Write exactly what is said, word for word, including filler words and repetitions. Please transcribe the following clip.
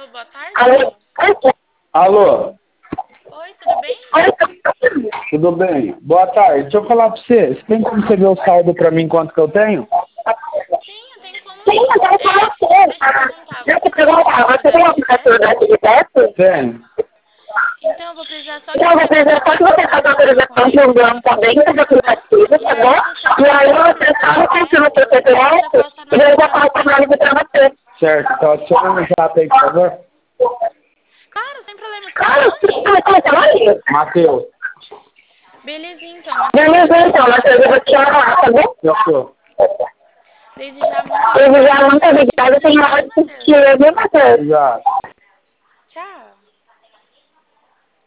Alô, boa tarde. Alô? Oi, tudo bem? Tudo bem? Boa tarde. Deixa eu falar pra você. Você tem como você ver o saldo pra mim quanto que eu tenho? Sim, eu tenho como sim. É, deixa eu perguntar, você tem o aplicativo da Atividade? Tenho. Então eu vou precisar só que Então, eu vou você faça precisar a só que você faça a autorização do autorização de um usuário, dono também do tá bom? aplicativo, E tá aí bom? você só E me aí confirma você o seu só me confirma o seu C P F e eu já C P F passo a e eu análise já pra passo a você. análise pra você. Certo. Então adiciona no zap aí, por favor. Claro, sem problema. Qual é o seu Claro, você nome? vai começar aí? Matheus. Belezinha, então, Matheus. Eu vou Beleza, te então, adicionar Matheus, eu vou te aqui. chamar, tá bom? Fechou. Desde já, muito Eu obrigada. já Tenha muito uma ótima obrigada, tenho uma semana, hora viu, de Matheus? assistir, viu, Matheus? Obrigado. Tchau.